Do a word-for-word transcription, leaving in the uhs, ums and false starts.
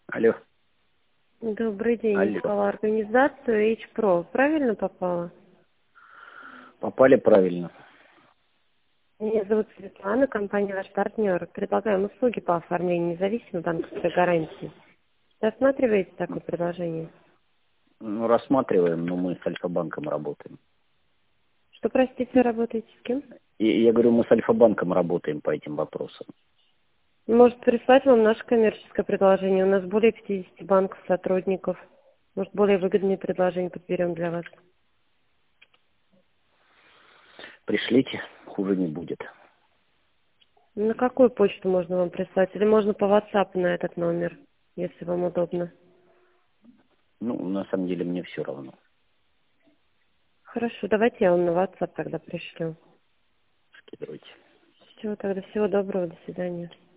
Алло. Добрый день. Алло. Искала организацию H-Pro. Правильно попала? Попали правильно. Меня зовут Светлана, компания «Ваш партнер». Предлагаем услуги по оформлению независимой банковской гарантии. Рассматриваете такое предложение? Ну, рассматриваем, но мы с Альфа-банком работаем. Что, простите, работаете с кем? И я говорю, мы с Альфа-банком работаем по этим вопросам. Может, прислать вам наше коммерческое предложение. У нас более пятидесяти банков, сотрудников. Может, более выгодные предложения подберем для вас. Пришлите, хуже не будет. На какую почту можно вам прислать? Или можно по WhatsApp на этот номер, если вам удобно? Ну, на самом деле, мне все равно. Хорошо, давайте я вам на WhatsApp тогда пришлю. Скидывайте. Всего тогда, всего доброго, до свидания.